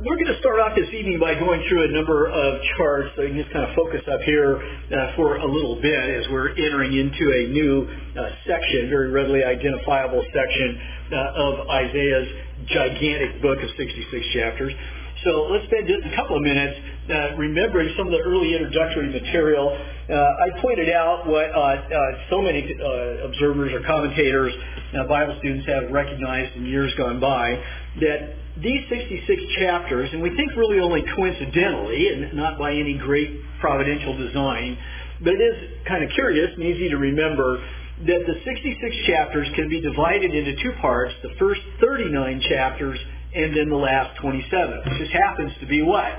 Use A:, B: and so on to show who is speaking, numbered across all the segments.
A: We're going to start off this evening by going through a number of charts, so you can just kind of focus up here for a little bit as we're entering into a new section, very readily identifiable section of Isaiah's gigantic book of 66 chapters. So let's spend just a couple of minutes remembering some of the early introductory material. I pointed out what so many observers or commentators, Bible students have recognized in years gone by, that these 66 chapters, and we think really only coincidentally and not by any great providential design, but it is kind of curious and easy to remember that the 66 chapters can be divided into two parts, the first 39 chapters and then the last 27. It just happens to be what?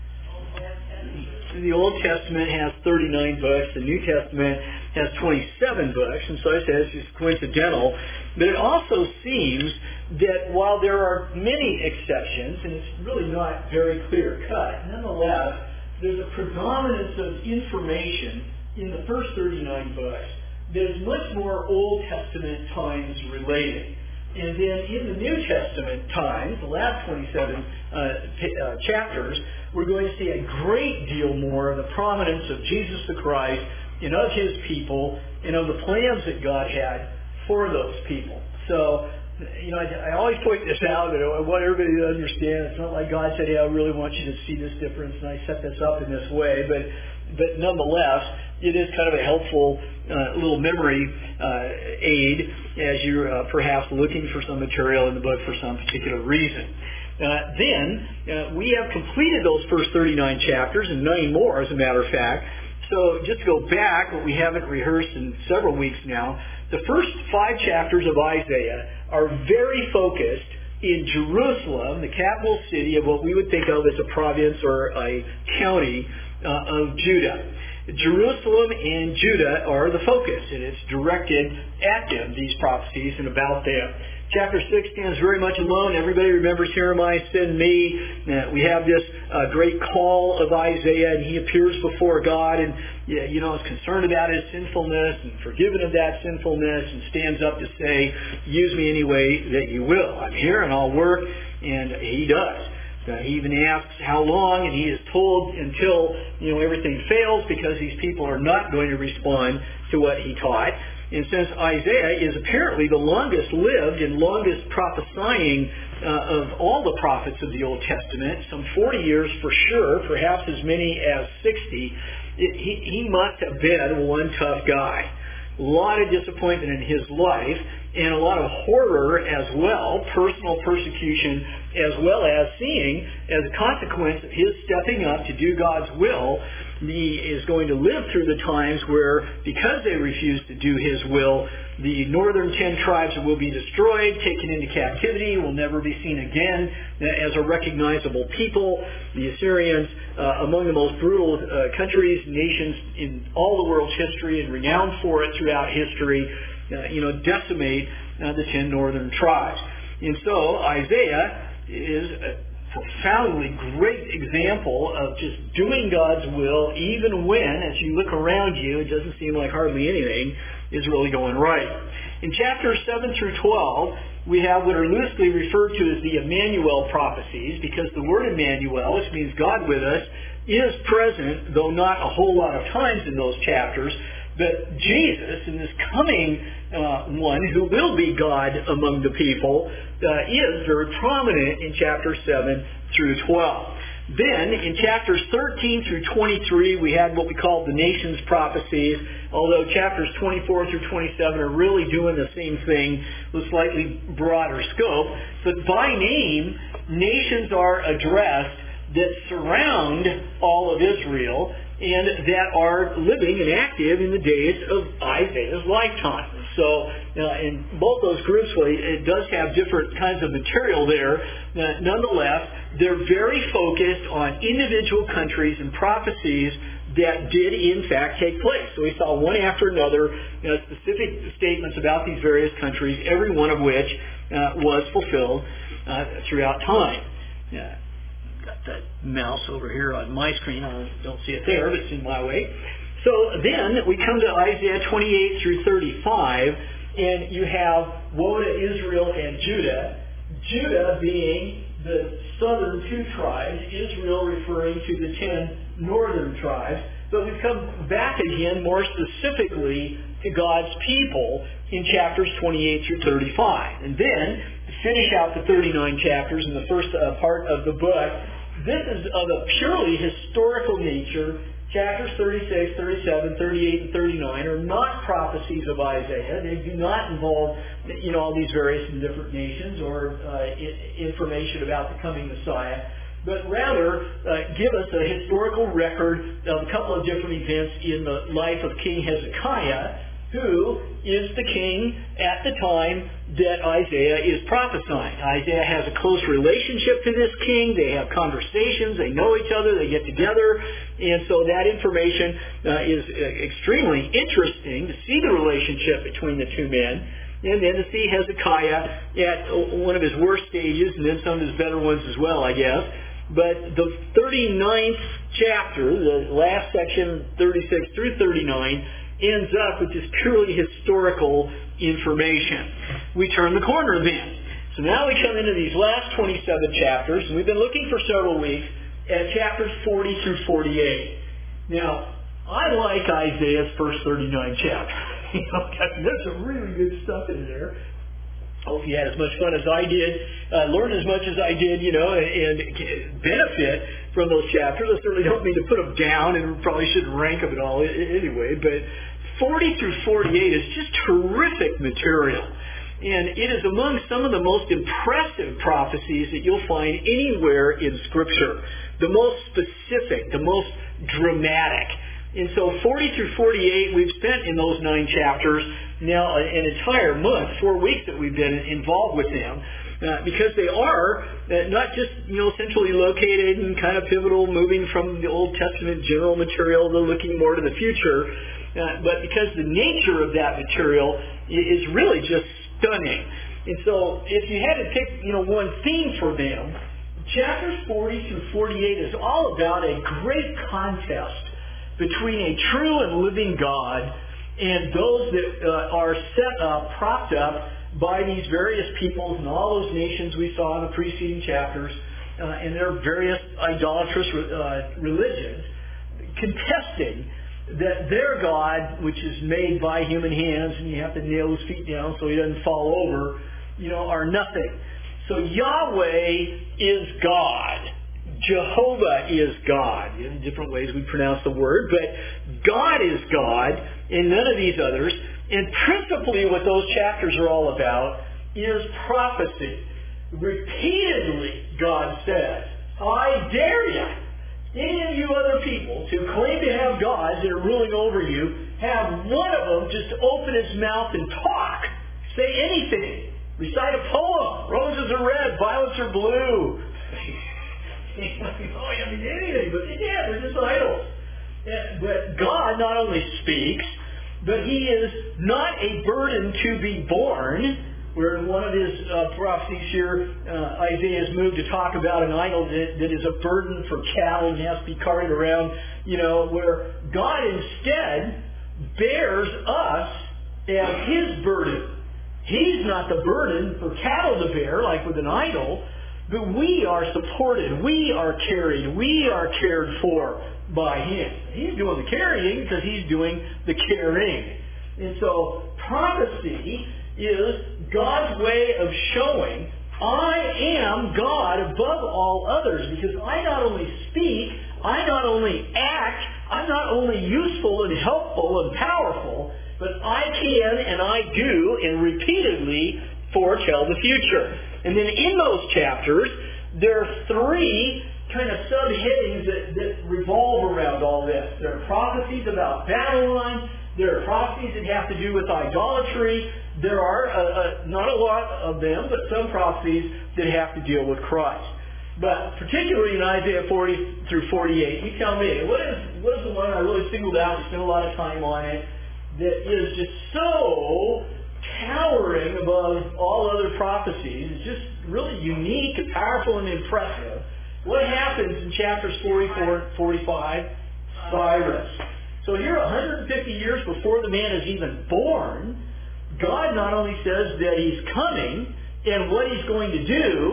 A: The Old Testament has 39 books, the New Testament has 27 books, and so I say it's just coincidental. But it also seems that while there are many exceptions, and it's really not very clear-cut, nonetheless, there's a predominance of information in the first 39 books that is much more Old Testament times related. And then in the New Testament times, the last 27 chapters, we're going to see a great deal more of the prominence of Jesus the Christ and of His people and of the plans that God had for those people. So, I always point this out, but I want everybody to understand it's not like God said, hey, I really want you to see this difference and I set this up in this way, but nonetheless, it is kind of a helpful little memory aid as you're perhaps looking for some material in the book for some particular reason. Then we have completed those first 39 chapters and 9 more, as a matter of fact. So just to go back, what we haven't rehearsed in several weeks now, the first 5 chapters of Isaiah are very focused in Jerusalem, the capital city of what we would think of as a province or a county of Judah. Jerusalem and Judah are the focus, and it's directed at them, these prophecies, and about them. Chapter 6 stands very much alone. Everybody remembers, here am I, send me. We have this great call of Isaiah, and he appears before God and, is concerned about his sinfulness and forgiven of that sinfulness and stands up to say, use me any way that you will. I'm here and I'll work, and he does. He even asks how long, and he is told until everything fails, because these people are not going to respond to what he taught. And since Isaiah is apparently the longest lived and longest prophesying of all the prophets of the Old Testament, some 40 years for sure, perhaps as many as 60, he must have been one tough guy. A lot of disappointment in his life, and a lot of horror as well, personal persecution, as well as seeing, as a consequence of his stepping up to do God's will, he is going to live through the times where, because they refuse to do his will, the northern 10 tribes will be destroyed, taken into captivity, will never be seen again as a recognizable people. The Assyrians, among the most brutal countries, nations in all the world's history, and renowned for it throughout history, decimate the 10 northern tribes. And so Isaiah is a profoundly great example of just doing God's will, even when, as you look around you, it doesn't seem like hardly anything is really going right. In chapters 7 through 12, we have what are loosely referred to as the Emmanuel prophecies, because the word Emmanuel, which means God with us, is present, though not a whole lot of times in those chapters. But Jesus, in this coming one who will be God among the people, is very prominent in chapters 7 through 12. Then, in chapters 13 through 23, we had what we call the nations prophecies, although chapters 24 through 27 are really doing the same thing with slightly broader scope. But by name, nations are addressed that surround all of Israel and that are living and active in the days of Isaiah's lifetime. So in both those groups, it does have different kinds of material there. Nonetheless, they're very focused on individual countries and prophecies that did in fact take place. So we saw one after another specific statements about these various countries, every one of which was fulfilled throughout time. Got that mouse over here on my screen. I don't see it there, but it's in my way. So then we come to Isaiah 28 through 35, and you have woe to Israel and Judah. Judah being the southern 2 tribes, Israel referring to the 10 northern tribes. But we come back again more specifically to God's people in chapters 28 through 35. And then, to finish out the 39 chapters in the first part of the book, this is of a purely historical nature. Chapters 36, 37, 38, and 39 are not prophecies of Isaiah. They do not involve, all these various and different nations or information about the coming Messiah, but rather give us a historical record of a couple of different events in the life of King Hezekiah, who is the king at the time that Isaiah is prophesying. Isaiah has a close relationship to this king. They have conversations. They know each other. They get together. And so that information is extremely interesting to see the relationship between the two men. And then to see Hezekiah at one of his worst stages, and then some of his better ones as well, I guess. But the 39th chapter, the last section, 36 through 39, ends up with this purely historical information. We turn the corner then. So now we come into these last 27 chapters, and we've been looking for several weeks at chapters 40 through 48. Now, I like Isaiah's first 39 chapters. There's some really good stuff in there. Hope you had as much fun as I did, learned as much as I did, and benefit from those chapters. I certainly don't mean to put them down, and probably shouldn't rank them at all anyway, but 40 through 48 is just terrific material. And it is among some of the most impressive prophecies that you'll find anywhere in Scripture. The most specific, the most dramatic. And so 40 through 48, we've spent in those 9 chapters now an entire month, 4 weeks that we've been involved with them, because they are not just centrally located and kind of pivotal, moving from the Old Testament general material to looking more to the future, but because the nature of that material is really just stunning. And so if you had to pick one theme for them, chapters 40 through 48 is all about a great contest between a true and living God and those that are set up, propped up by these various peoples and all those nations we saw in the preceding chapters and their various idolatrous religions, contesting that their God, which is made by human hands, and you have to nail his feet down so he doesn't fall over, are nothing. So Yahweh is God. Jehovah is God. In different ways we pronounce the word, but God is God and none of these others. And principally what those chapters are all about is prophecy. Repeatedly God says, I dare you, any of you other people, to claim to have gods that are ruling over you, have one of them just open his mouth and talk. Say anything. Recite a poem. Roses are red, violets are blue. Anything, but they're just idols. But God not only speaks, but he is not a burden to be born. Where in one of his prophecies here, Isaiah has moved to talk about an idol that is a burden for cattle and has to be carried around, where God instead bears us as his burden. He's not the burden for cattle to bear, like with an idol, but we are supported, we are carried, we are cared for by him. He's doing the carrying because he's doing the caring. And so prophecy is God's way of showing I am God above all others, because I not only speak, I not only act, I'm not only useful and helpful and powerful, but I can and I do and repeatedly foretell the future. And then in those chapters, there are 3 kind of subheadings that revolve around all this. There are prophecies about Babylon. There are prophecies that have to do with idolatry. There are not a lot of them, but some prophecies that have to deal with Christ. But particularly in Isaiah 40 through 48, you tell me, what is the one I really singled out and spent a lot of time on it that is just so towering above all other prophecies? It's just really unique and powerful and impressive. What happens in chapters 44 and 45? Cyrus. So here, 150 years before the man is even born, God not only says that he's coming and what he's going to do,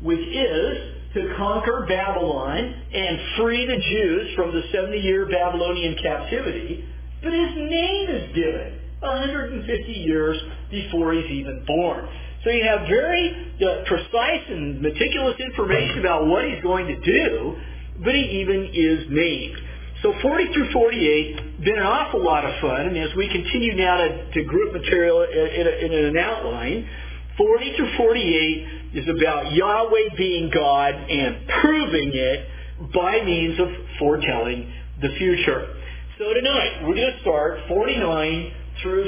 A: which is to conquer Babylon and free the Jews from the 70-year Babylonian captivity. But his name is given 150 years before he's even born. So you have very precise and meticulous information about what he's going to do, but he even is named. So 40 through 48, been an awful lot of fun. And as we continue now to group material in an outline, 40 through 48 is about Yahweh being God and proving it by means of foretelling the future. So tonight, we're going to start 49 through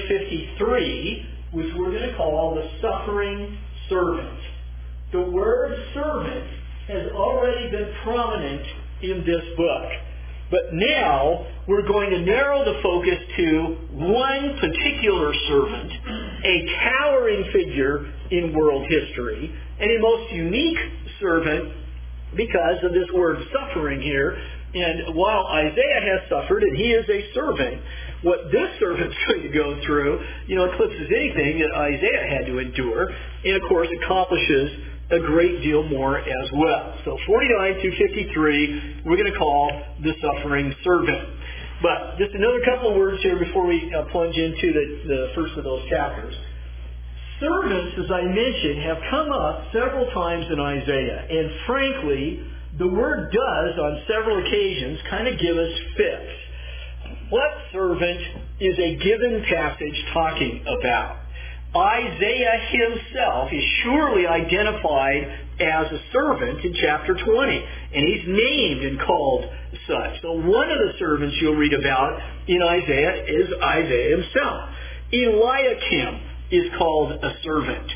A: 53, which we're going to call the suffering servant. The word servant has already been prominent in this book. But now we're going to narrow the focus to one particular servant, a towering figure in world history, and a most unique servant because of this word suffering here. And while Isaiah has suffered and he is a servant, what this servant's going to go through, eclipses anything that Isaiah had to endure, and of course accomplishes a great deal more as well. So 49 through 53, we're going to call the suffering servant. But just another couple of words here before we plunge into the first of those chapters. Servants, as I mentioned, have come up several times in Isaiah, and frankly, the word does, on several occasions, kind of give us fits. What servant is a given passage talking about? Isaiah himself is surely identified as a servant in chapter 20, and he's named and called such. So one of the servants you'll read about in Isaiah is Isaiah himself. Eliakim is called a servant.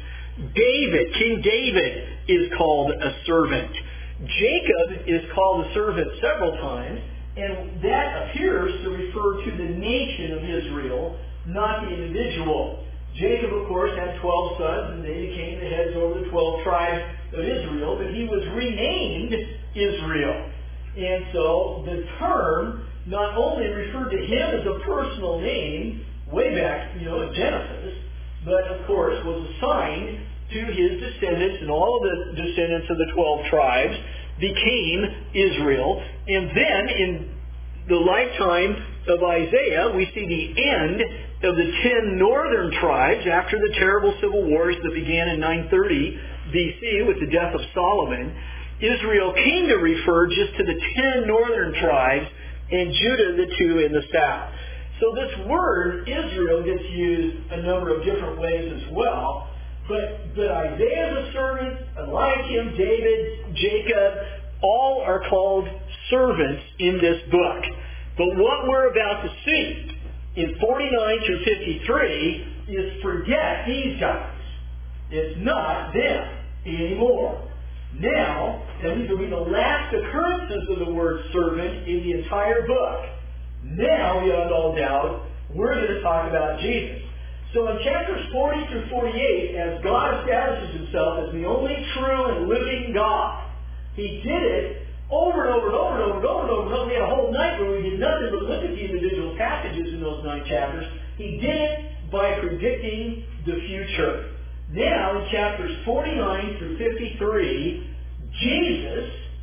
A: King David is called a servant. Jacob is called a servant several times, and that appears to refer to the nation of Israel, not the individual. Jacob, of course, had 12 sons, and they became the heads over the 12 tribes of Israel, but he was renamed Israel. And so the term not only referred to him as a personal name, way back, in Genesis, but, of course, was assigned to his descendants, and all of the descendants of the 12 tribes became Israel. And then, in the lifetime of Isaiah, we see the end of the 10 northern tribes after the terrible civil wars that began in 930 BC with the death of Solomon. Israel came to refer just to the 10 northern tribes and Judah, the 2 in the south. So this word, Israel, gets used a number of different ways as well. But Isaiah is a servant, Eliakim, David, Jacob, all are called servants in this book. But what we're about to see in 49 through 53 is forget these guys. It's not them anymore. Now, and these will be the last occurrences of the word servant in the entire book. Now, beyond all doubt, we're going to talk about Jesus. So in chapters 40 through 48, as God establishes himself as the only true and living God, he did it over and over and over and over and over and over and over. We had a whole night where we did nothing but look at the individual passages in those 9 chapters. He did it by predicting the future. Now, in chapters 49 through 53, Jesus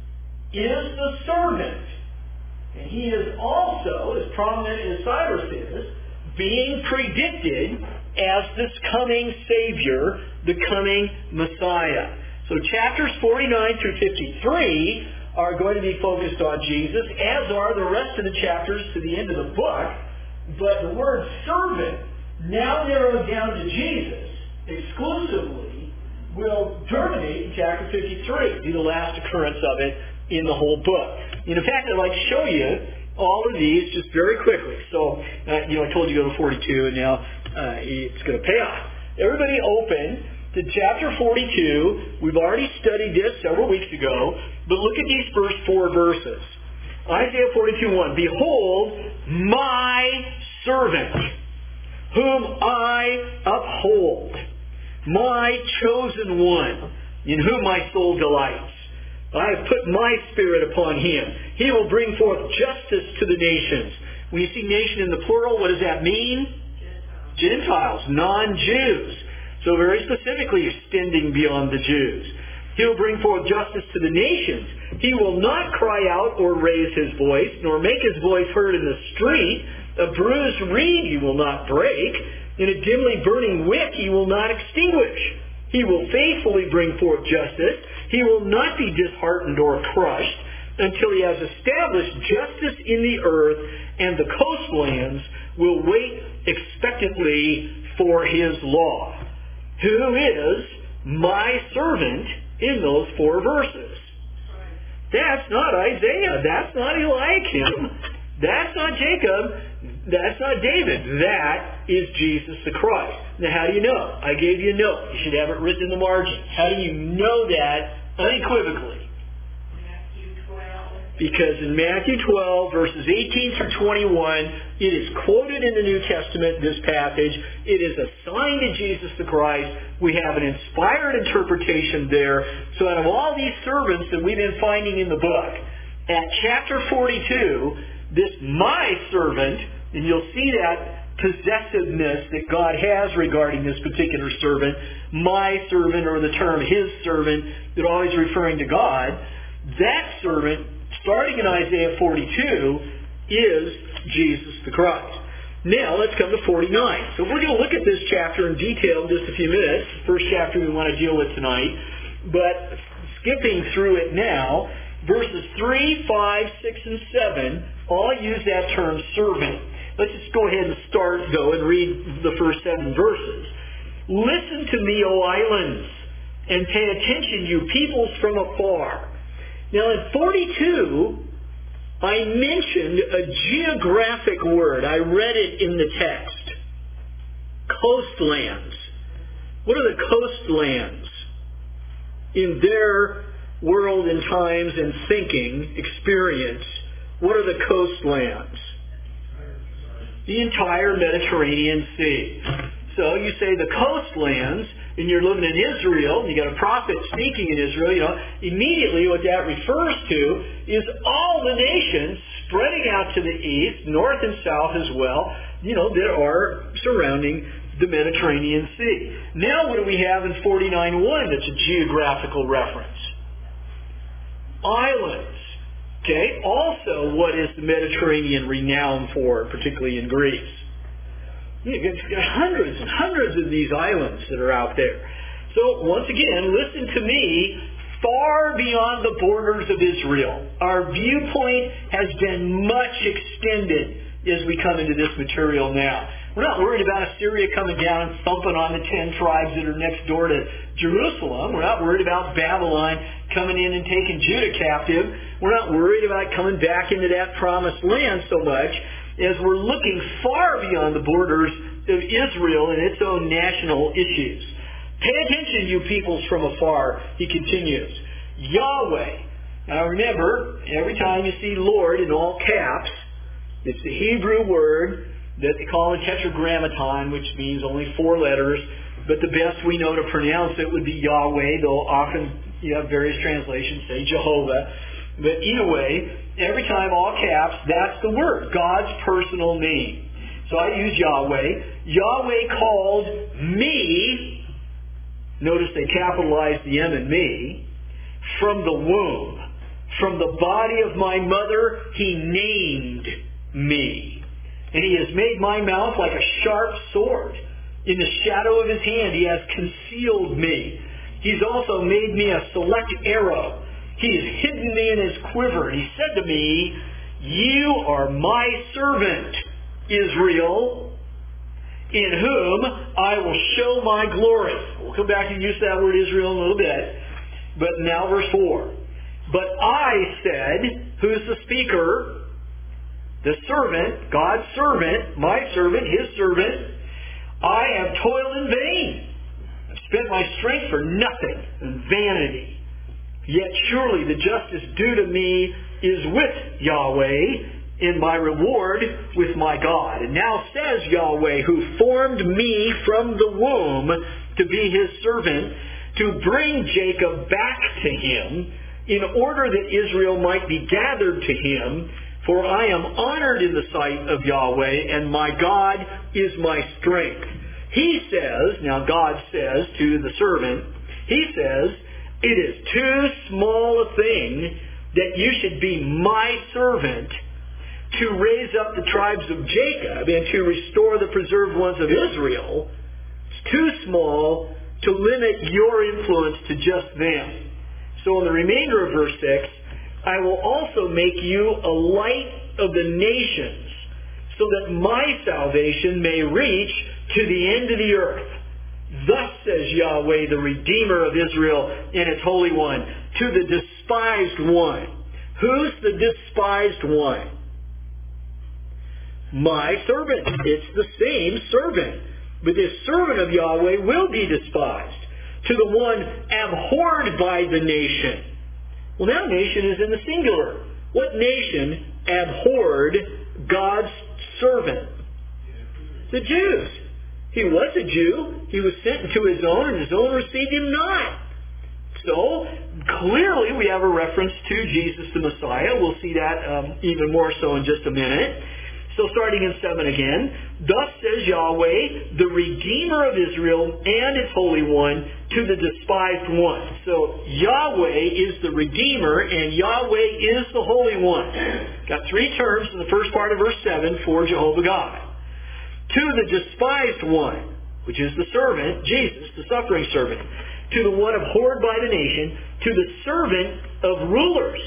A: is the servant. And he is also, as prominent as Cyrus is, being predicted as this coming Savior, the coming Messiah. So chapters 49 through 53 are going to be focused on Jesus, as are the rest of the chapters to the end of the book. But the word servant, now narrowed down to Jesus exclusively, will terminate in chapter 53, be the last occurrence of it in the whole book. And in fact, I'd like to show you all of these just very quickly. So, I told you to go to 42, and now it's going to pay off. Everybody open to chapter 42. We've already studied this several weeks ago, but look at these first 4 verses. Isaiah 42:1, behold, my servant, whom I uphold, my chosen one, in whom my soul delights. I have put my spirit upon him. He will bring forth justice to the nations. When you see nation in the plural, what does that mean? Gentiles, non-Jews. So very specifically extending beyond the Jews. He will bring forth justice to the nations. He will not cry out or raise his voice, nor make his voice heard in the street. A bruised reed he will not break, and a dimly burning wick he will not extinguish. He will faithfully bring forth justice. He will not be disheartened or crushed until he has established justice in the earth, and the coastlands will wait expectantly for his law. Who is my servant in those 4 verses? That's not Isaiah. That's not Eliakim. That's not Jacob. That's not David. That is Jesus the Christ. Now, how do you know? I gave you a note. You should have it written in the margin. How do you know that unequivocally? Because in Matthew 12, verses 18 through 21, it is quoted in the New Testament, this passage. It is assigned to Jesus the Christ. We have an inspired interpretation there. So out of all these servants that we've been finding in the book, at chapter 42, this my servant, and you'll see that possessiveness that God has regarding this particular servant, my servant, or the term his servant, that always referring to God, that servant, starting in Isaiah 42, is Jesus the Christ. Now, let's come to 49. So we're going to look at this chapter in detail in just a few minutes. The first chapter we want to deal with tonight. But skipping through it now, verses 3, 5, 6, and 7 all use that term servant. Let's just go ahead and start, though, and read the first 7 verses. Listen to me, O islands, and pay attention, you peoples from afar. Now, in 42, I mentioned a geographic word. I read it in the text. Coastlands. What are the coastlands? In their world and times and thinking, experience, what are the coastlands? The entire Mediterranean Sea. So you say the coastlands, and you're living in Israel, and you got a prophet speaking in Israel, immediately what that refers to is all the nations spreading out to the east, north and south as well, that are surrounding the Mediterranean Sea. Now what do we have in 49:1 that's a geographical reference? Islands. Okay, also what is the Mediterranean renowned for, particularly in Greece? You've got hundreds and hundreds of these islands that are out there. So, once again, listen to me, far beyond the borders of Israel. Our viewpoint has been much extended as we come into this material now. We're not worried about Assyria coming down and thumping on the 10 tribes that are next door to Jerusalem. We're not worried about Babylon coming in and taking Judah captive. We're not worried about coming back into that promised land so much as we're looking far beyond the borders of Israel and its own national issues. Pay attention, you peoples from afar, he continues. Yahweh. Now remember, every time you see Lord in all caps, it's the Hebrew word that they call a tetragrammaton, which means only 4 letters, but the best we know to pronounce it would be Yahweh, though often you have various translations say Jehovah. But either way, every time all caps, that's the word, God's personal name. So I use Yahweh. Yahweh called me, notice they capitalized the M in me, from the womb. From the body of my mother, he named me. And he has made my mouth like a sharp sword. In the shadow of his hand, he has concealed me. He's also made me a select arrow. He has hidden me in his quiver. He said to me, you are my servant, Israel, in whom I will show my glory. We'll come back and use that word Israel in a little bit. But now verse 4. But I said, who's the speaker? The servant, God's servant, my servant, his servant. I have toiled in vain. I've spent my strength for nothing and vanity. Yet surely the justice due to me is with Yahweh, and my reward with my God. And now says Yahweh, who formed me from the womb to be his servant, to bring Jacob back to him, in order that Israel might be gathered to him. For I am honored in the sight of Yahweh, and my God is my strength. He says, now God says to the servant, he says, It is too small a thing that you should be my servant to raise up the tribes of Jacob and to restore the preserved ones of Israel. It's too small to limit your influence to just them. So in the remainder of verse 6, I will also make you a light of the nations, so that my salvation may reach to the end of the earth. Thus says Yahweh, the Redeemer of Israel and its Holy One, to the despised one. Who's the despised one? My servant. It's the same servant. But this servant of Yahweh will be despised. To the one abhorred by the nation. Well, now nation is in the singular. What nation abhorred God's servant? The Jews. He was a Jew. He was sent into his own, and his own received him not. So, clearly we have a reference to Jesus the Messiah. We'll see that even more so in just a minute. So starting in 7 again, thus says Yahweh, the Redeemer of Israel and its Holy One, to the despised one. So Yahweh is the Redeemer and Yahweh is the Holy One. Got three terms in the first part of verse 7 for Jehovah God. To the despised one, which is the servant, Jesus, the suffering servant. To the one abhorred by the nation, to the servant of rulers.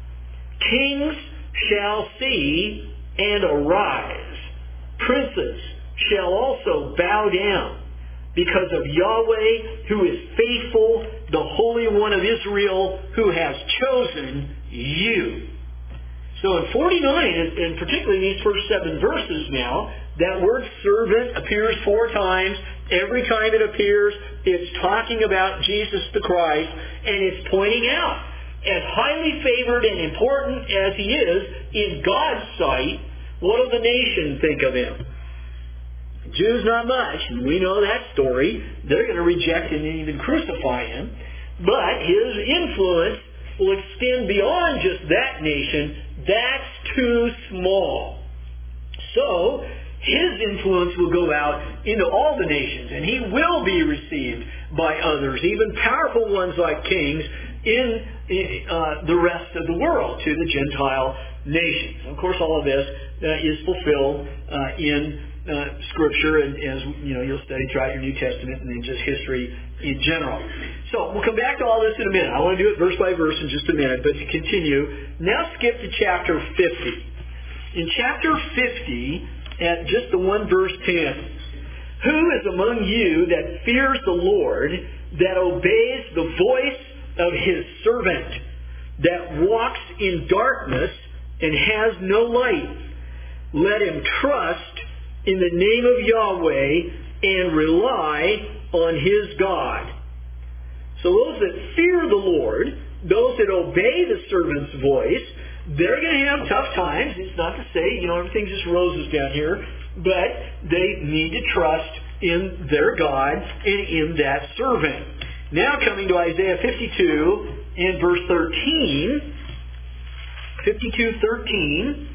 A: Kings shall see and arise. Princes shall also bow down because of Yahweh, who is faithful, the Holy One of Israel, who has chosen you. So in 49, and particularly these first 7 verses now, that word servant appears 4 times. Every time it appears, it's talking about Jesus the Christ, and it's pointing out, as highly favored and important as he is in God's sight, what will the nation think of him? Jews not much, and we know that story. They're going to reject him and even crucify him. But his influence will extend beyond just that nation. That's too small. So, his influence will go out into all the nations, and he will be received by others, even powerful ones like kings, in the rest of the world, to the Gentile nations. Of course, all of this is fulfilled in Scripture, and as you'll study throughout your New Testament and then just history in general. So we'll come back to all this in a minute. I want to do it verse by verse in just a minute, but to continue, now skip to chapter 50. In chapter 50, at just the one verse 10, who is among you that fears the Lord, that obeys the voice of his servant, that walks in darkness and has no light? Let him trust in the name of Yahweh and rely on his God. So those that fear the Lord, those that obey the servant's voice, they're going to have tough times. It's not to say, everything's just roses down here, but they need to trust in their God and in that servant. Now coming to Isaiah 52 and verse 13, 52:13.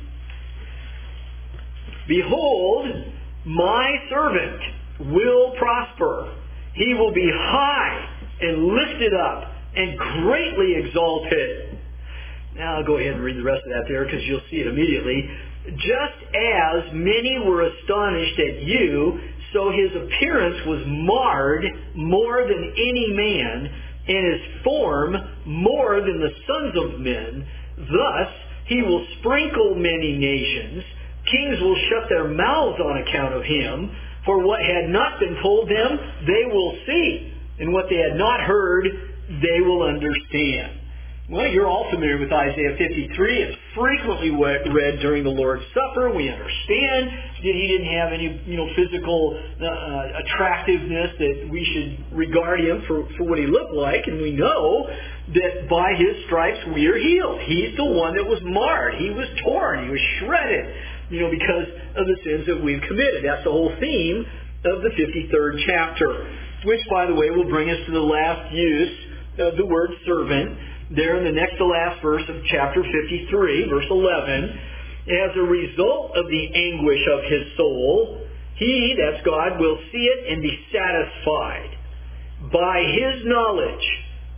A: Behold, my servant will prosper. He will be high and lifted up and greatly exalted. Now I'll go ahead and read the rest of that there because you'll see it immediately. Just as many were astonished at you, so his appearance was marred more than any man, and his form more than the sons of men. Thus he will sprinkle many nations. Kings will shut their mouths on account of him. For what had not been told them, they will see. And what they had not heard, they will understand. Well, you're all familiar with Isaiah 53. It's frequently read during the Lord's Supper. We understand that he didn't have any, physical attractiveness that we should regard him for what he looked like. And we know that by his stripes we are healed. He's the one that was marred. He was torn. He was shredded, because of the sins that we've committed. That's the whole theme of the 53rd chapter, which, by the way, will bring us to the last use of the word servant. There in the next to last verse of chapter 53, verse 11, as a result of the anguish of his soul, he, that's God, will see it and be satisfied. By his knowledge,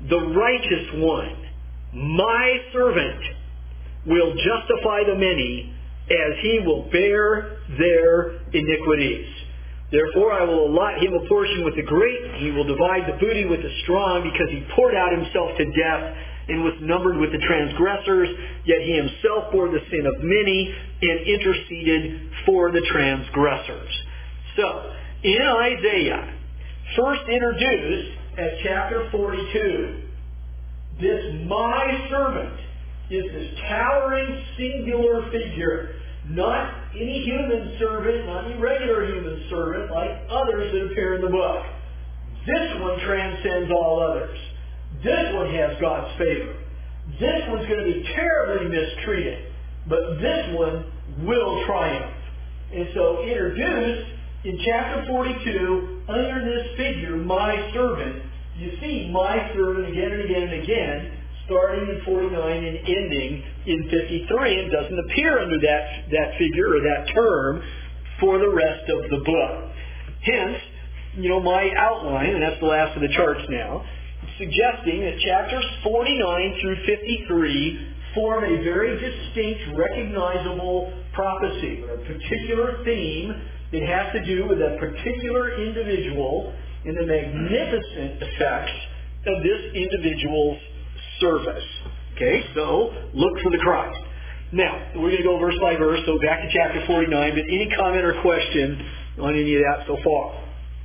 A: the righteous one, my servant, will justify the many, as he will bear their iniquities. Therefore I will allot him a portion with the great. He will divide the booty with the strong, because he poured out himself to death and was numbered with the transgressors. Yet he himself bore the sin of many and interceded for the transgressors. So, in Isaiah, first introduced at chapter 42, this my servant is this towering singular figure. Not any human servant, not any regular human servant like others that appear in the book. This one transcends all others. This one has God's favor. This one's going to be terribly mistreated. But this one will triumph. And so introduced in chapter 42 under this figure, my servant, you see my servant again and again and again, starting in 49 and ending in 53, and doesn't appear under that figure or that term for the rest of the book. Hence, my outline, and that's the last of the charts now, suggesting that chapters 49 through 53 form a very distinct, recognizable prophecy, or a particular theme that has to do with a particular individual and the magnificent effects of this individual's service. Okay, so look for the Christ. Now, we're going to go verse by verse, so back to chapter 49, but any comment or question on any of that so far?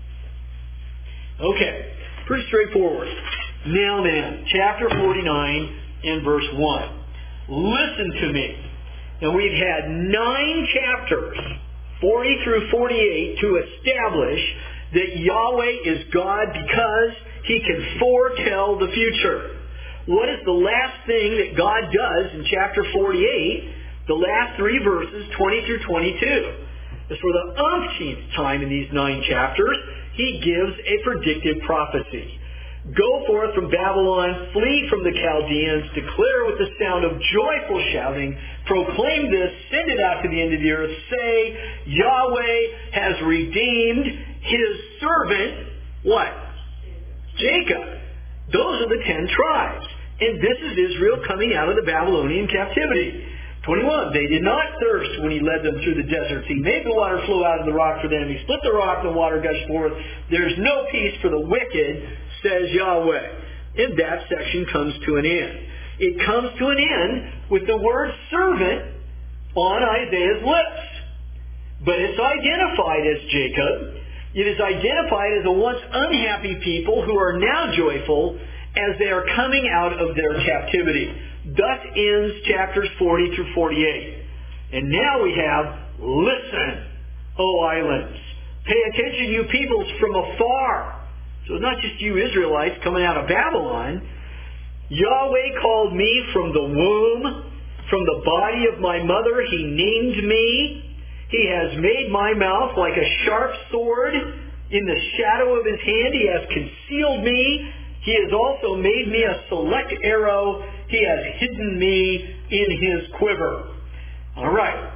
A: Okay, pretty straightforward. Now then, chapter 49 and verse 1. Listen to me. Now we've had 9 chapters, 40 through 48, to establish that Yahweh is God because He can foretell the future. What is the last thing that God does in chapter 48? The last 3 verses, 20 through 22. As for the umpteenth time in these 9 chapters, He gives a predictive prophecy. Go forth from Babylon, flee from the Chaldeans, declare with the sound of joyful shouting, proclaim this, send it out to the end of the earth, say, Yahweh has redeemed His servant, what? Jacob. Those are the 10 tribes. And this is Israel coming out of the Babylonian captivity. 21, they did not thirst when He led them through the deserts. He made the water flow out of the rock for them. He split the rock and the water gushed forth. There's no peace for the wicked, says Yahweh. And that section comes to an end. It comes to an end with the word servant on Isaiah's lips. But it's identified as Jacob. It is identified as a once unhappy people who are now joyful as they are coming out of their captivity. Thus ends chapters 40 through 48. And now we have, listen, O islands. Pay attention, you peoples from afar. So it's not just you Israelites coming out of Babylon. Yahweh called me from the womb, from the body of my mother. He named me. He has made my mouth like a sharp sword. In the shadow of His hand He has concealed me. He has also made me a select arrow. He has hidden me in His quiver. All right.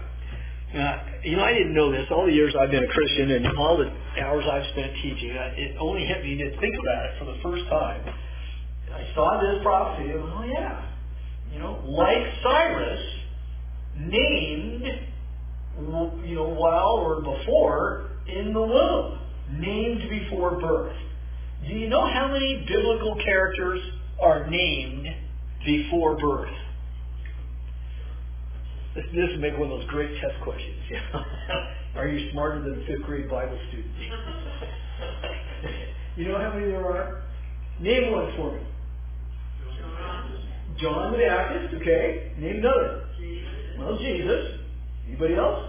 A: I didn't know this. All the years I've been a Christian and all the hours I've spent teaching, it only hit me to think about it for the first time. I saw this prophecy and oh yeah. Like Cyrus, named, while or before in the womb. Named before birth. Do you know how many biblical characters are named before birth? This would make one of those great test questions. Are you smarter than a 5th grade Bible student? You know how many there are? Name one for me. John the Baptist, okay. Name another. Well, Jesus. Anybody else?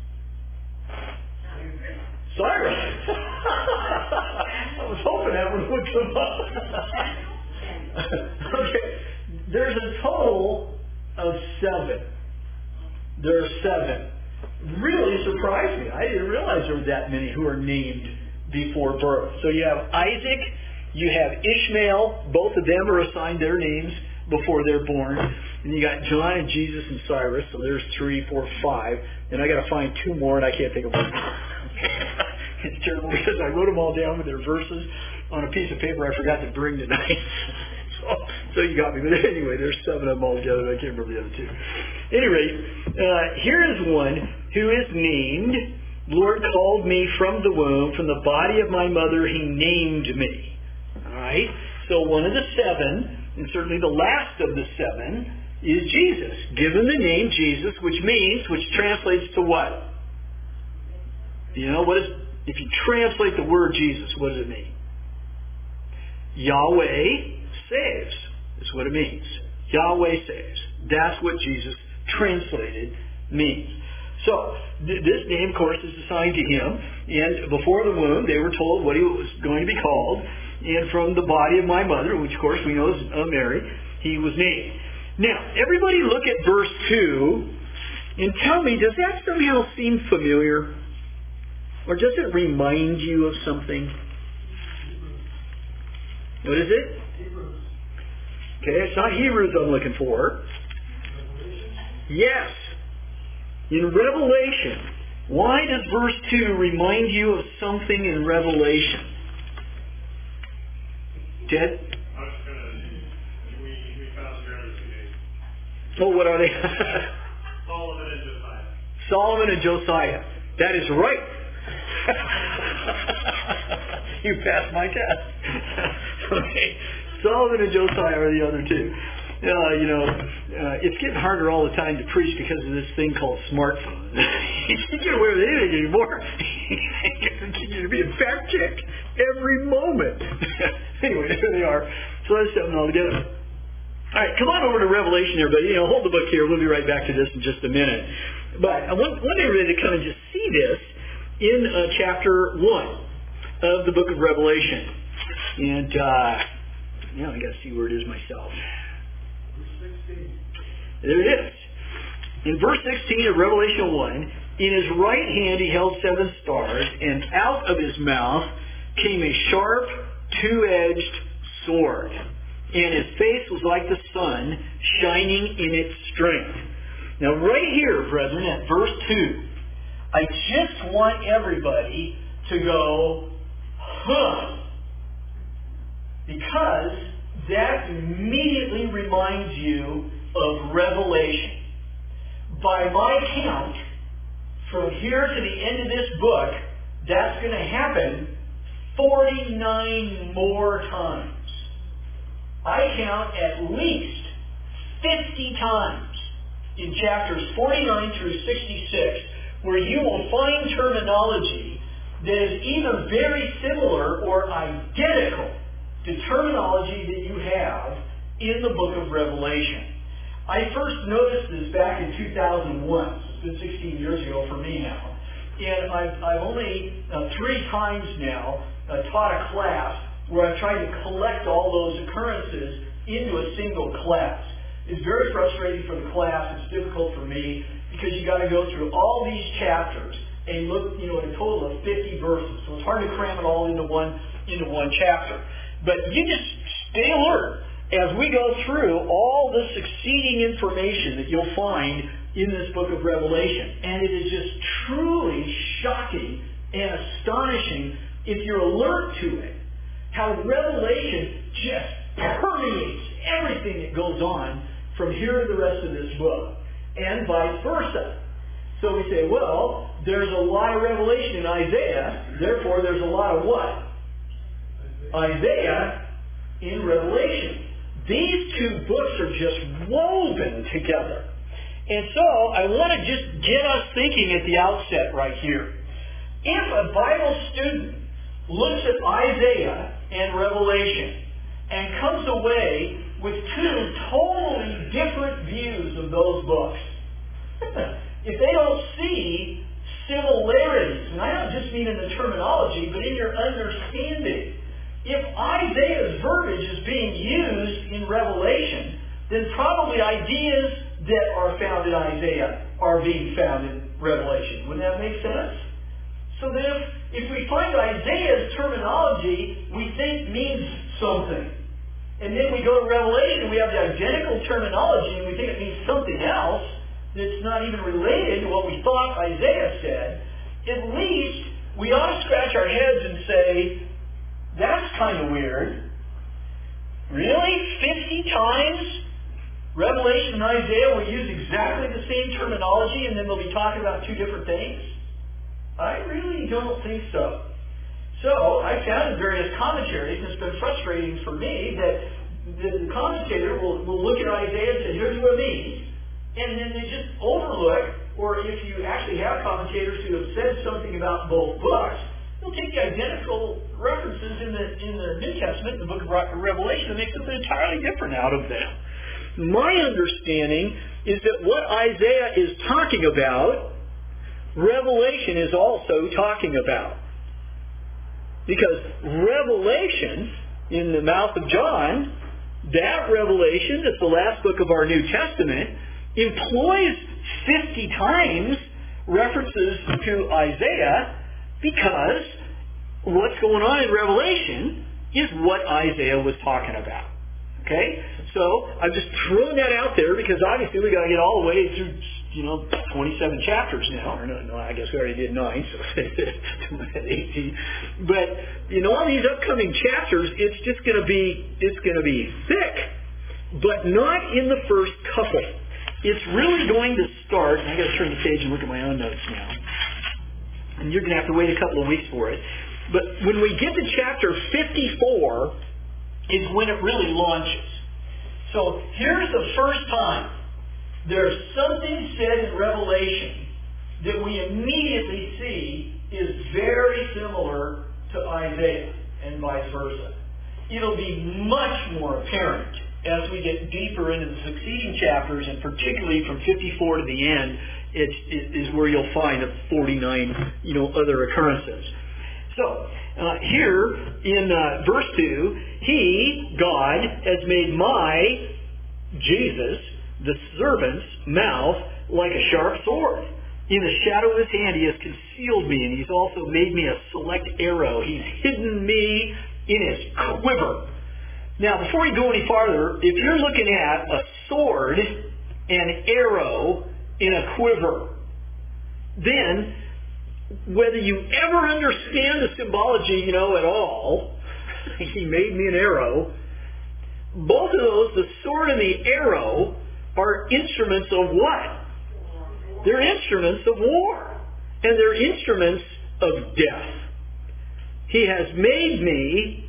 A: Cyrus. I was hoping that one would come up. Okay. There's a total of 7. There are 7. Really surprised me. I didn't realize there were that many who are named before birth. So you have Isaac, you have Ishmael. Both of them are assigned their names before they're born. And you got John and Jesus and Cyrus. So there's 3, 4, 5. And I got to find 2 more, and I can't think of one. It's terrible because I wrote them all down with their verses on a piece of paper I forgot to bring tonight. So you got me. But anyway, there's 7 of them all together. I can't remember the other 2. At any rate, here is one who is named, Lord called me from the womb, from the body of my mother, he named me. All right? So one of the 7, and certainly the last of the 7, is Jesus. Given the name Jesus, which translates to what? You know, if you translate the word Jesus, what does it mean? Yahweh saves is what it means. Yahweh saves. That's what Jesus translated means. So, this name, of course, is assigned to him. And before the womb, they were told what he was going to be called. And from the body of my mother, which, of course, we know is Mary, he was named. Now, everybody look at verse 2 and tell me, does that somehow seem familiar? Or does it remind you of something? What is it?
B: Hebrews.
A: Okay, it's not Hebrews I'm looking for. Yes. In Revelation. Why does verse 2 remind you of something in Revelation? Ted?
B: We found your other 2 names.
A: Oh, what are they?
B: Solomon and Josiah.
A: Solomon and Josiah. That is right. You passed my test. Okay. Solomon and Josiah are the other 2. It's getting harder all the time to preach because of this thing called smartphone. You can't get away with anything anymore. You continue to be fact checked every moment. Anyway, there they are. So that's something altogether. All right, come on over to Revelation, everybody. Hold the book here. We'll be right back to this in just a minute. But I want everybody to kind of just see this in chapter 1 of the book of Revelation. And, I got to see where it is myself.
B: Verse 16.
A: There it is. In verse 16 of Revelation 1, in his right hand he held 7 stars, and out of his mouth came a sharp, 2-edged sword. And his face was like the sun, shining in its strength. Now right here, brethren, at verse 2, I just want everybody to go, huh? Because that immediately reminds you of Revelation. By my count, from here to the end of this book, that's going to happen 49 more times. I count at least 50 times in chapters 49 through 66 where you will find terminology that is either very similar or identical to terminology that you have in the book of Revelation. I first noticed this back in 2001. It's been 16 years ago for me now. And I've only 3 times now taught a class where I've tried to collect all those occurrences into a single class. It's very frustrating for the class. It's difficult for me because you got to go through all these chapters and look, at a total of 50 verses. So it's hard to cram it all into one chapter. But you just stay alert as we go through all the succeeding information that you'll find in this book of Revelation. And it is just truly shocking and astonishing if you're alert to it, how Revelation just permeates everything that goes on from here to the rest of this book, and vice versa. So we say, well, there's a lot of Revelation in Isaiah, therefore there's a lot of what? Isaiah in Revelation. These 2 books are just woven together. And so I want to just get us thinking at the outset right here. If a Bible student looks at Isaiah and Revelation and comes away with 2 totally different views of those books, if they don't see similarities, and I don't just mean in the terminology, but in your understanding, if Isaiah's verbiage is being used in Revelation, then probably ideas that are found in Isaiah are being found in Revelation. Wouldn't that make sense? So then if we find Isaiah's terminology we think means something, and then we go to Revelation and we have the identical terminology and we think it means something else that's not even related to what we thought Isaiah said, at least we ought to scratch our heads and say, that's kind of weird. Really? 50 times? Revelation and Isaiah will use exactly the same terminology and then they'll be talking about two different things? I really don't think so. So, I found in various commentaries, and it's been frustrating for me, that the commentator will look at Isaiah and say, here's what it means, and then they just overlook, or if you actually have commentators who have said something about both books, they'll take the identical references in the New Testament, in the book of Revelation, and make something entirely different out of them. My understanding is that what Isaiah is talking about, Revelation is also talking about. Because Revelation, in the mouth of John, that Revelation, that's the last book of our New Testament, employs 50 times references to Isaiah because what's going on in Revelation is what Isaiah was talking about. Okay? So, I'm just throwing that out there because obviously we got to get all the way through 27 chapters now. Or no, I guess we already did 9, so 18. But, on these upcoming chapters, it's going to be thick, but not in the first couple. It's really going to start, and I got to turn the page and look at my own notes now. And you're going to have to wait a couple of weeks for it. But when we get to chapter 54 is when it really launches. So here's the first time there's something said in Revelation that we immediately see is very similar to Isaiah and vice versa. It'll be much more apparent as we get deeper into the succeeding chapters, and particularly from 54 to the end, is where you'll find the 49, other occurrences. So, here in verse 2, He, God, has made my, Jesus, the servant's mouth like a sharp sword. In the shadow of His hand He has concealed me, and He's also made me a select arrow. He's hidden me in His quiver. Now, before you go any farther, if you're looking at a sword, an arrow in a quiver, then whether you ever understand the symbology, at all, He made me an arrow, both of those, the sword and the arrow, are instruments of what? They're instruments of war. And they're instruments of death. He has made me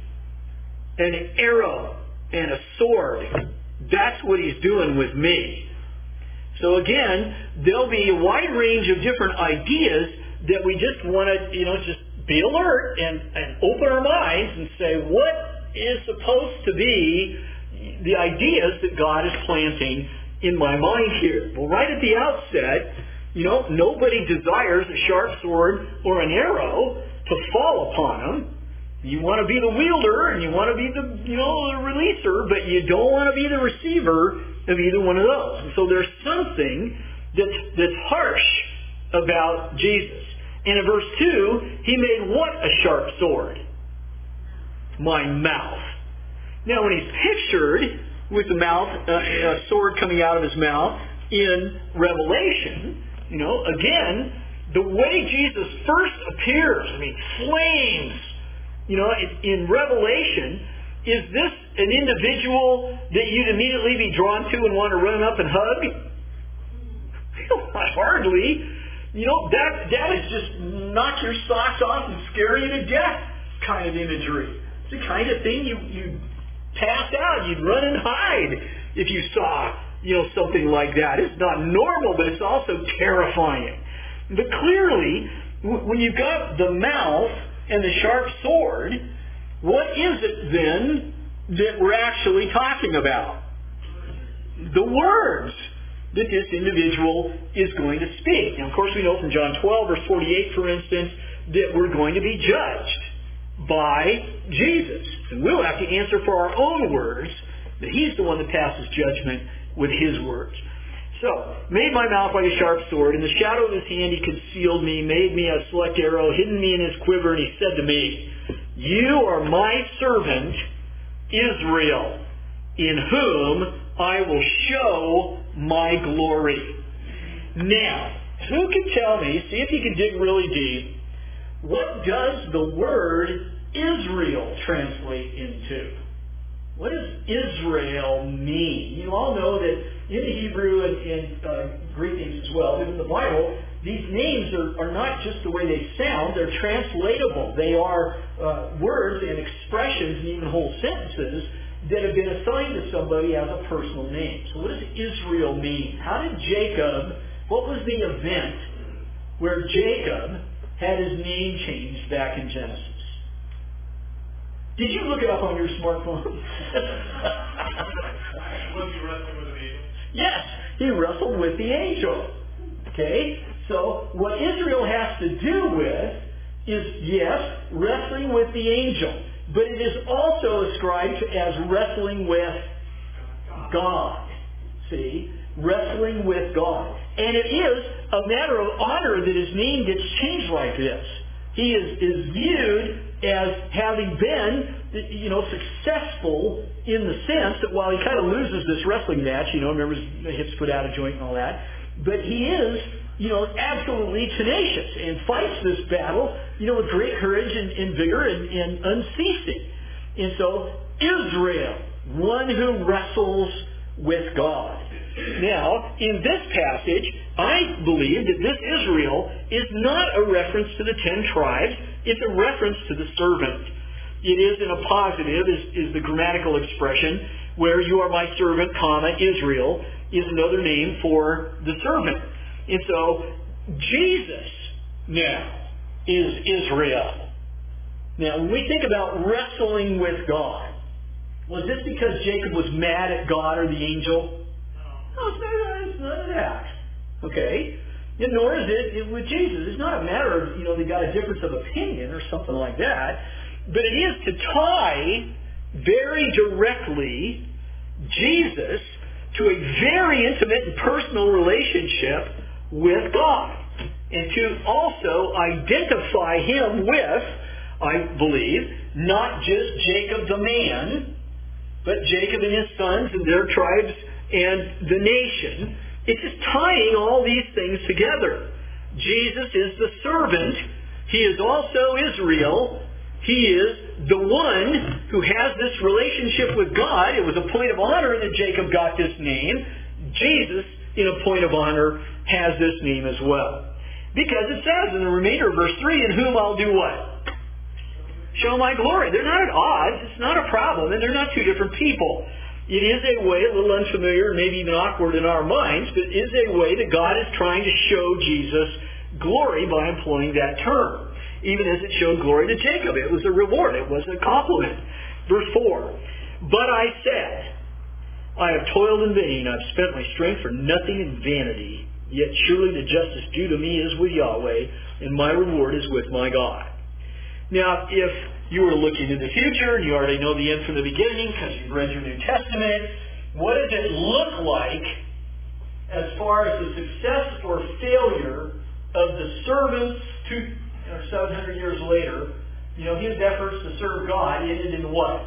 A: an arrow and a sword. That's what He's doing with me. So again, there'll be a wide range of different ideas that we just want to, just be alert and open our minds and say, what is supposed to be the ideas that God is planting in my mind here? Well, right at the outset, nobody desires a sharp sword or an arrow to fall upon them. You want to be the wielder and you want to be the releaser, but you don't want to be the receiver of either one of those. And so there's something that's harsh about Jesus. And in verse 2, He made what a sharp sword? My mouth. Now when He's pictured with the mouth, a sword coming out of His mouth in Revelation, again, the way Jesus first appears, flames, in Revelation, is this an individual that you'd immediately be drawn to and want to run up and hug? Hardly. That is just knock your socks off and scare you to death kind of imagery. It's the kind of thing you pass out. You'd run and hide if you saw, something like that. It's not normal, but it's also terrifying. But clearly, when you've got the mouth and the sharp sword, what is it then that we're actually talking about? The words that this individual is going to speak. Now, of course, we know from John 12, verse 48, for instance, that we're going to be judged by Jesus. And we'll have to answer for our own words, but He's the one that passes judgment with His words. So, made my mouth like a sharp sword. In the shadow of His hand He concealed me, made me a select arrow, hidden me in His quiver, and He said to me, You are my servant, Israel, in whom I will show my glory. Now, who can tell me, see if you can dig really deep, what does the word Israel translate into? What does Israel mean? You all know that in the Hebrew and Greek names as well, in the Bible, these names are not just the way they sound, they're translatable. They are words and expressions and even whole sentences that have been assigned to somebody as a personal name. So what does Israel mean? How did Jacob, what was the event where Jacob had his name changed back in Genesis? Did you look it up on your smartphone?
B: Was he wrestling with an angel?
A: Yes, he wrestled with the angel. Okay? So what Israel has to do with is, yes, wrestling with the angel. But it is also ascribed as wrestling with God. See? Wrestling with God. And it is a matter of honor that his name gets changed like this. He is viewed as having been, successful in the sense that while he kind of loses this wrestling match, remember his hips put out of joint and all that, but he is, absolutely tenacious and fights this battle, with great courage and vigor and unceasing. And so, Israel, one who wrestles with God. Now, in this passage, I believe that this Israel is not a reference to the 10 tribes. It's a reference to the servant. It is in a positive, is the grammatical expression, where you are my servant, Israel, is another name for the servant. And so, Jesus now is Israel. Now, when we think about wrestling with God, was this because Jacob was mad at God or the angel? No, it's none of that. Okay? And nor is it with Jesus. It's not a matter of, they got a difference of opinion or something like that. But it is to tie very directly Jesus to a very intimate and personal relationship with God. And to also identify him with, I believe, not just Jacob the man, but Jacob and his sons and their tribes and the nation. It's just tying all these things together. Jesus is the servant. He is also Israel. He is the one who has this relationship with God. It was a point of honor that Jacob got this name. Jesus, in a point of honor, has this name as well. Because it says in the remainder of verse 3, in whom I'll do what? Show my glory. They're not at odds. It's not a problem. And they're not two different people. It is a way, a little unfamiliar, maybe even awkward in our minds, but it is a way that God is trying to show Jesus glory by employing that term. Even as it showed glory to Jacob. It was a reward. It was a compliment. Verse 4, but I said, I have toiled in vain. I've spent my strength for nothing in vanity. Yet surely the justice due to me is with Yahweh, and my reward is with my God. Now, if you were looking to the future, and you already know the end from the beginning because you've read your New Testament, what does it look like as far as the success or failure of the servants 700 years later? His efforts to serve God ended in what?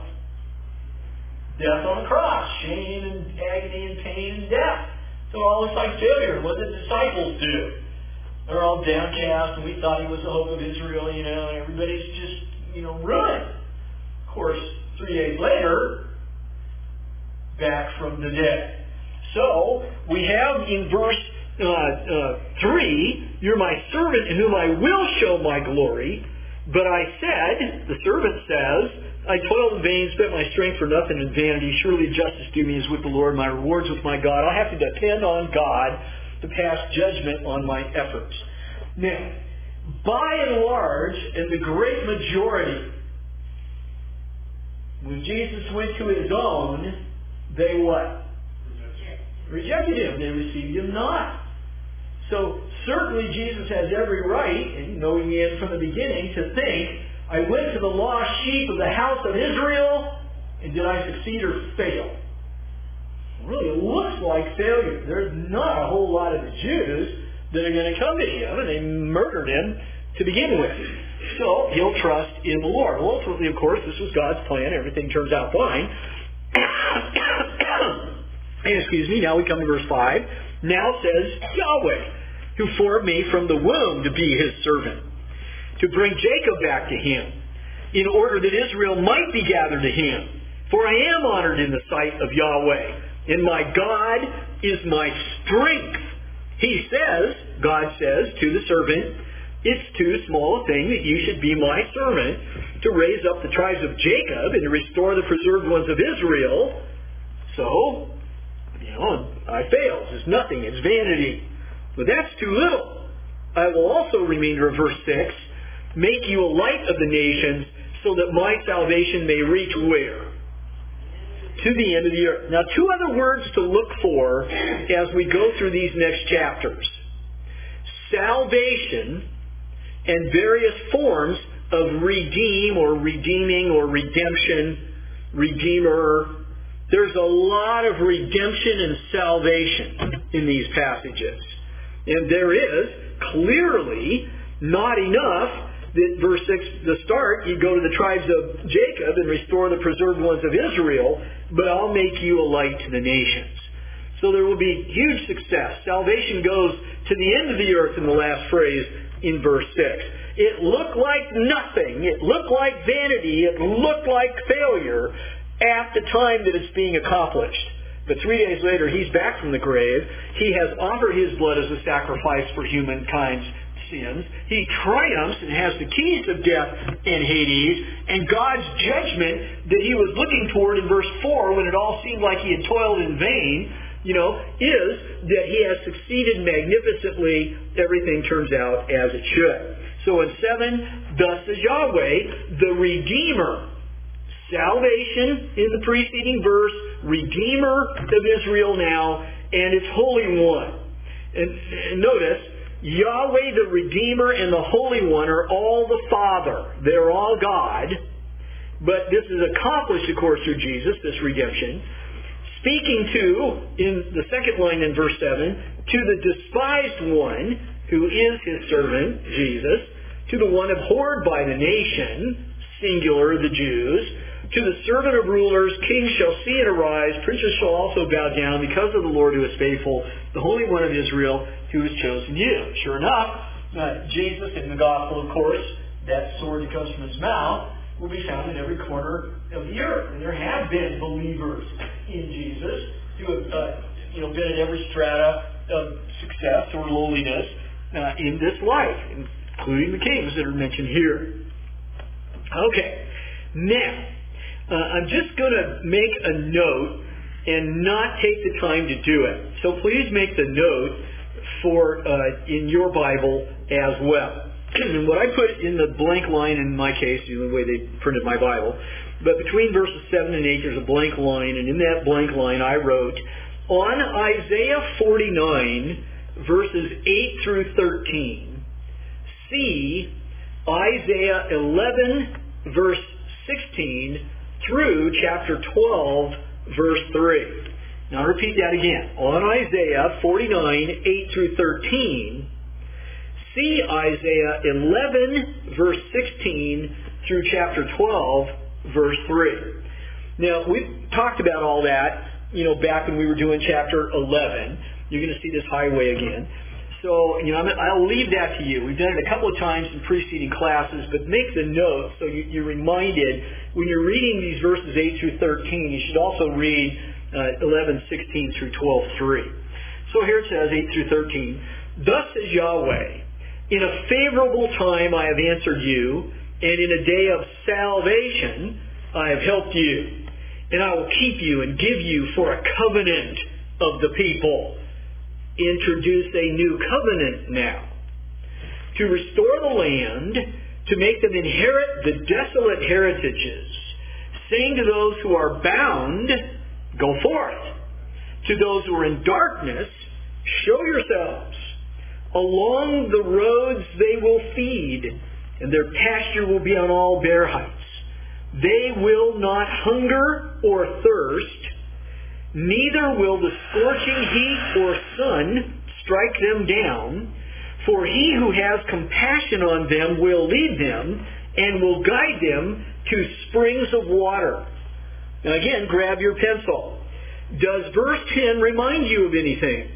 A: Death on the cross, shame and agony and pain and death. So it all looks like failure. What did the disciples do? They're all downcast, and we thought he was the hope of Israel, and everybody's just, ruined. Of course, 3 days later, back from the dead. So, we have in verse 3, you're my servant in whom I will show my glory. But I said, the servant says, I toiled in vain, spent my strength for nothing in vanity. Surely justice due me is with the Lord, my rewards with my God. I have to depend on God to pass judgment on my efforts. Now, by and large, in the great majority, when Jesus went to his own, they what? Rejected him. They received him not. So certainly Jesus has every right, and knowing the end from the beginning, to think, I went to the lost sheep of the house of Israel, and did I succeed or fail? Really, it looks like failure. There's not a whole lot of the Jews that are going to come to him, and they murdered him to begin with. So he'll trust in the Lord. Well, ultimately, of course, this was God's plan. Everything turns out fine. Excuse me. Now we come to verse 5. Now says Yahweh, who formed me from the womb to be his servant, to bring Jacob back to him, in order that Israel might be gathered to him. For I am honored in the sight of Yahweh, and my God is my strength. He says, God says to the servant, it's too small a thing that you should be my servant to raise up the tribes of Jacob and to restore the preserved ones of Israel. So, I failed. It's nothing. It's vanity. But that's too little. I will also, remainder of verse 6, make you a light of the nations so that my salvation may reach where? To the end of the earth. Now, two other words to look for as we go through these next chapters. Salvation and various forms of redeem or redeeming or redemption, redeemer. There's a lot of redemption and salvation in these passages. And there is clearly not enough that verse 6, the start, you go to the tribes of Jacob and restore the preserved ones of Israel, but I'll make you a light to the nations. So there will be huge success. Salvation goes to the end of the earth in the last phrase in verse 6. It looked like nothing. It looked like vanity. It looked like failure at the time that it's being accomplished. But 3 days later, he's back from the grave. He has offered his blood as a sacrifice for humankind's sins. He triumphs and has the keys of death and Hades. And God's judgment that he was looking toward in verse 4, when it all seemed like he had toiled in vain, is that he has succeeded magnificently. Everything turns out as it should. So in 7, thus says Yahweh, the Redeemer. Salvation in the preceding verse, Redeemer of Israel now, and its Holy One. And notice, Yahweh the Redeemer and the Holy One are all the Father. They're all God. But this is accomplished, of course, through Jesus, this redemption. Speaking to, in the second line in verse 7, to the despised one, who is his servant, Jesus, to the one abhorred by the nation, singular, the Jews, to the servant of rulers, kings shall see it arise, princes shall also bow down because of the Lord who is faithful, the Holy One of Israel, who has chosen you. Sure enough, Jesus in the gospel, of course, that sword that comes from his mouth, will be found in every corner of the earth. And there have been believers in Jesus who have been at every strata of success or lowliness in this life, including the kings that are mentioned here. Okay, now, I'm just going to make a note and not take the time to do it. So please make the note for in your Bible as well. And what I put in the blank line in my case, the way they printed my Bible, but between verses 7 and 8 there's a blank line, and in that blank line I wrote, on Isaiah 49, verses 8 through 13, see Isaiah 11, verse 16, through chapter 12, verse 3. Now I'll repeat that again. On Isaiah 49, 8 through 13, see Isaiah 11, verse 16, through chapter 12, verse 3. Now, we've talked about all that, back when we were doing chapter 11. You're going to see this highway again. So, I'll leave that to you. We've done it a couple of times in preceding classes, but make the note so you're reminded when you're reading these verses 8 through 13, you should also read 11, 16 through 12, 3. So here it says, 8 through 13, thus says Yahweh, in a favorable time I have answered you, and in a day of salvation I have helped you. And I will keep you and give you for a covenant of the people. Introduce a new covenant now. To restore the land, to make them inherit the desolate heritages, saying to those who are bound, go forth. To those who are in darkness, show yourselves. Along the roads they will feed, and their pasture will be on all bare heights. They will not hunger or thirst, neither will the scorching heat or sun strike them down, for he who has compassion on them will lead them and will guide them to springs of water. Now again, grab your pencil. Does verse 10 remind you of anything?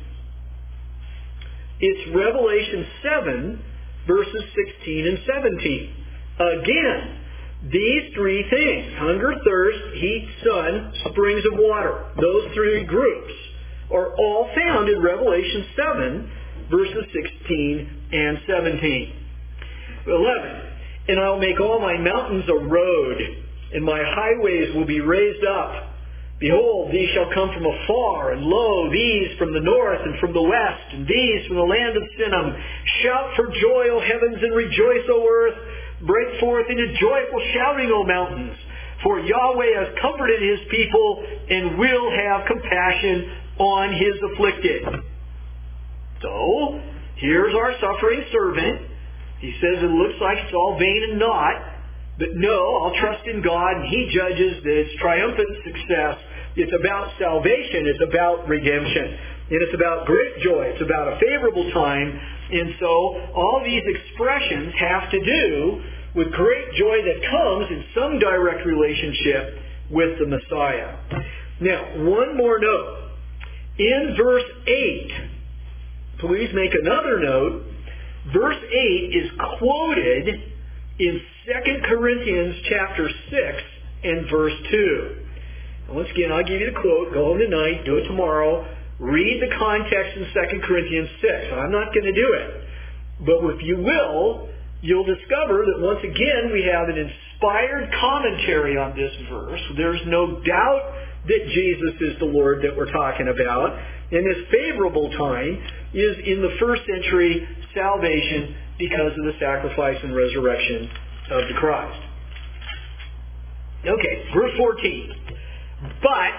A: It's Revelation 7, verses 16 and 17. Again, These three things, hunger, thirst, heat, sun, springs of water, those three groups are all found in Revelation 7, verses 16 and 17. 11. And I'll make all my mountains a road, and my highways will be raised up. Behold, these shall come from afar, and lo, these from the north and from the west, and these from the land of Sinim. Shout for joy, O heavens, and rejoice, O earth. Break forth into joyful shouting, O mountains. For Yahweh has comforted his people, and will have compassion on his afflicted. So, here's our suffering servant. He says it looks like it's all vain and naught. But no, I'll trust in God, and he judges that it's triumphant success. It's about salvation. It's about redemption. And it's about great joy. It's about a favorable time. And so all these expressions have to do with great joy that comes in some direct relationship with the Messiah. Now, one more note. In verse 8, please make another note. Verse 8 is quoted in 2 Corinthians chapter 6 and verse 2. And once again, I'll give you the quote. Go home tonight. Do it tomorrow. Read the context in 2 Corinthians 6. I'm not going to do it. But if you will, you'll discover that once again we have an inspired commentary on this verse. There's no doubt that Jesus is the Lord that we're talking about. And this favorable time is in the first century salvation because of the sacrifice and resurrection of the Christ. Okay, verse 14. But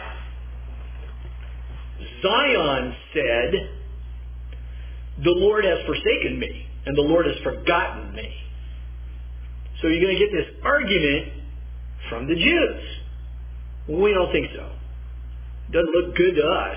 A: Zion said, the Lord has forsaken me, and the Lord has forgotten me. So you're going to get this argument from the Jews. Well, we don't think so. Doesn't look good to us.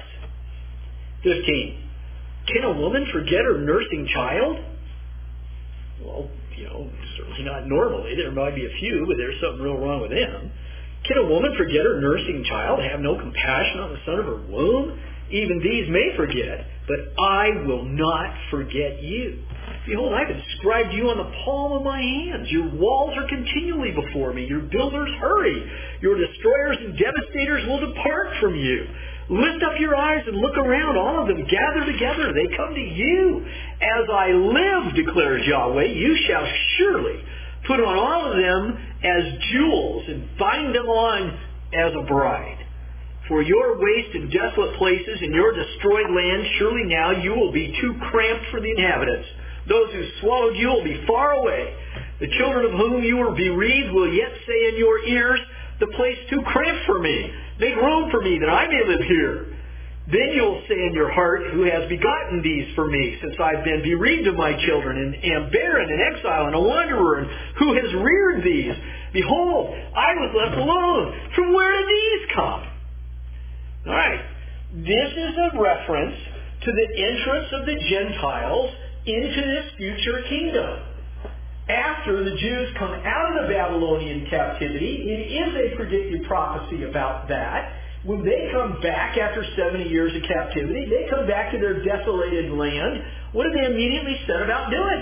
A: 15. Can a woman forget her nursing child? Well, certainly not normally. There might be a few, but there's something real wrong with them. Can a woman forget her nursing child, have no compassion on the son of her womb? Even these may forget, but I will not forget you. Behold, I've inscribed you on the palm of my hands. Your walls are continually before me. Your builders hurry. Your destroyers and devastators will depart from you. Lift up your eyes and look around. All of them gather together. They come to you. As I live, declares Yahweh, you shall surely put on all of them as jewels and bind them on as a bride. For your waste and desolate places and your destroyed land, surely now you will be too cramped for the inhabitants. Those who swallowed you will be far away. The children of whom you were bereaved will yet say in your ears, the place too cramped for me. Make room for me that I may live here. Then you'll say in your heart, who has begotten these for me, since I've been bereaved of my children, and am barren and exile and a wanderer, and who has reared these? Behold, I was left alone. From where did these come? All right. This is a reference to the entrance of the Gentiles into this future kingdom. After the Jews come out of the Babylonian captivity, it is a predicted prophecy about that. When they come back after 70 years of captivity, they come back to their desolated land. What do they immediately set about doing?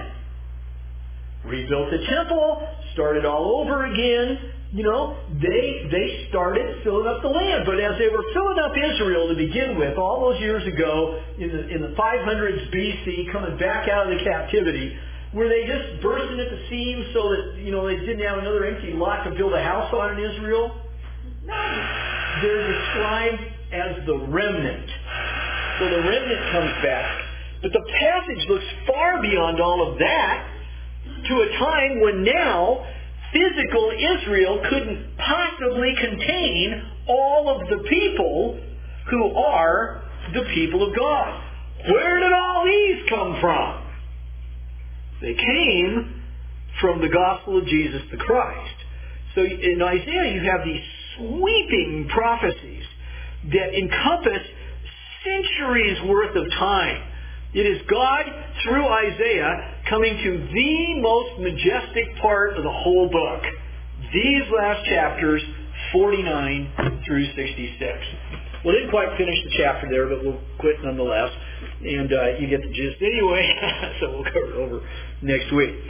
A: Rebuilt the temple, started all over again. They started filling up the land. But as they were filling up Israel to begin with, all those years ago, in the 500s BC, coming back out of the captivity, were they just bursting at the seams so that, they didn't have another empty lot to build a house on in Israel? No. They're described as the remnant. So the remnant comes back. But the passage looks far beyond all of that to a time when now physical Israel couldn't possibly contain all of the people who are the people of God. Where did all these come from? They came from the gospel of Jesus the Christ. So in Isaiah you have these sweeping prophecies that encompass centuries worth of time. It is God, through Isaiah, coming to the most majestic part of the whole book. These last chapters, 49 through 66. We didn't quite finish the chapter there, but we'll quit nonetheless. And you get the gist anyway, so we'll cover it over next week.